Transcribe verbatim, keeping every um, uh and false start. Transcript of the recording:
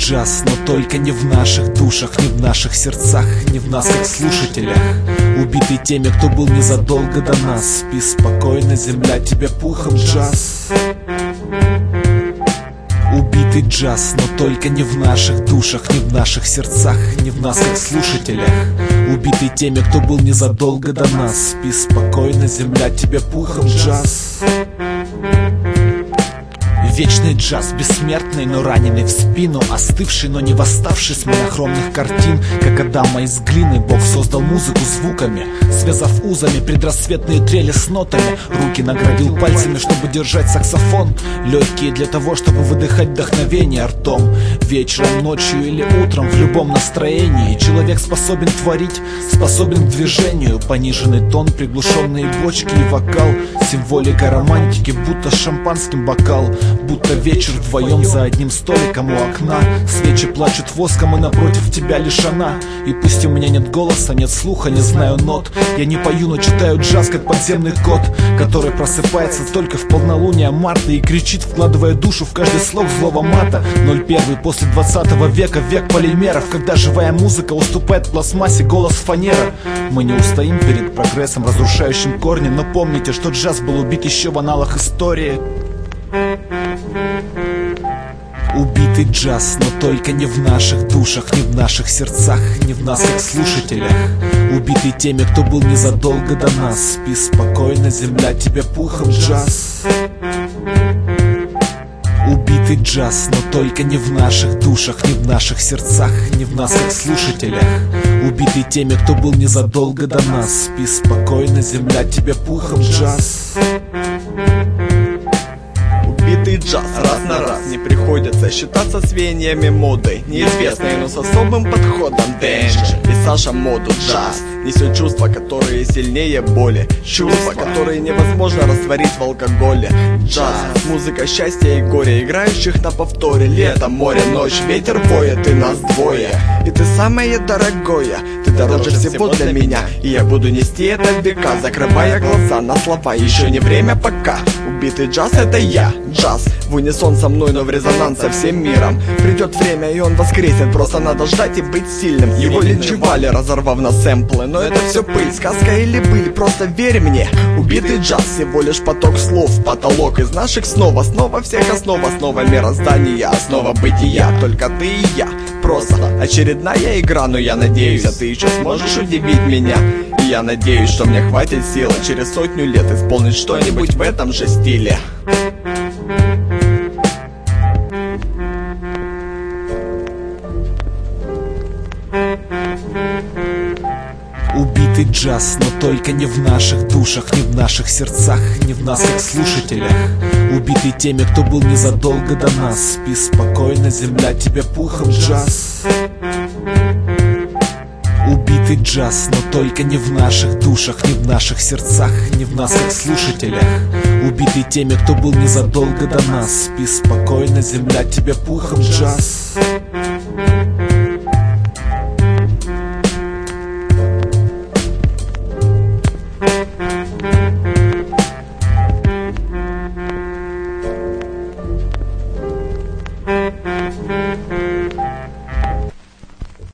джаз, но только не в наших душах, не в наших сердцах, не в нас как слушателях. Убитый теми, кто был незадолго до нас. Спи спокойно, земля тебе пухом, джаз. Убитый джаз, но только не в наших душах, не в наших сердцах, не в нас как слушателях. Убитый теми, кто был незадолго до нас. Спи спокойно, земля тебе пухом, джаз. Вечный джаз, бессмертный, но раненый в спину, остывший, но не восставший с монохромных картин. Как Адама из глины, Бог создал музыку звуками, связав узами предрассветные трели с нотами. Руки наградил пальцами, чтобы держать саксофон, легкие для того, чтобы выдыхать вдохновение ртом. Вечером, ночью или утром, в любом настроении человек способен творить, способен к движению. Пониженный тон, приглушенные бочки и вокал, символика романтики, будто шампанским бокал. Будто вечер вдвоем за одним столиком у окна. Свечи плачут воском, и напротив тебя лишь она. И пусть у меня нет голоса, нет слуха, не знаю нот, я не пою, но читаю джаз, как подземный кот, который просыпается только в полнолуние марта и кричит, вкладывая душу в каждый слог злого мата. ноль первый после двадцатого века, век полимеров, когда живая музыка уступает пластмассе голос фанера. Мы не устоим перед прогрессом, разрушающим корни, но помните, что джаз был убит еще в аналах истории. Убитый джаз, но только не в наших душах, не в наших сердцах, не в нас как слушателях. Убитый теми, кто был незадолго до нас. Спи спокойно, земля тебе пухом, джаз. Убитый джаз, но только не в наших душах, не в наших сердцах, не в нас как слушателях. Убитый теми, кто был незадолго до нас. Спи спокойно, земля тебе пухом, джаз. Убитый джаз, раз на раз не приходится считаться с веяниями моды, неизвестной, но с особым подходом. Danger и Саша моду. Джаз несет чувства, которые сильнее боли, чувства, которые невозможно растворить в алкоголе. Джаз, музыка счастья и горя, играющих на повторе. Лето, море, ночь, ветер воет, и нас двое. И ты самое дорогое, ты дороже всего для меня, и я буду нести это в века, закрывая глаза на слова. Еще не время пока. Убитый джаз — это я. Джаз в унисон со мной, но в резонанс со всем миром. Придет время, и он воскреснет, просто надо ждать и быть сильным. Его линчевали, разорвав на сэмплы, но это все пыль, сказка или быль, просто верь мне. Убитый джаз — всего лишь поток слов, потолок из наших снов, основа всех основ, основа мироздания, основа бытия. Только ты и я, просто очередная игра, но я надеюсь, а ты еще сможешь удивить меня. И я надеюсь, что мне хватит силы через сотню лет исполнить что-нибудь в этом же стиле. Убитый джаз, но только не в наших душах, не в наших сердцах, не в нас как слушателях. Убитый теми, кто был незадолго до нас. Спи спокойно, земля тебе пухом, джаз. Убитый джаз, но только не в наших душах, не в наших сердцах, не в нас как слушателях. Убитый теми, кто был незадолго до нас. Спи спокойно, земля тебе пухом, джаз.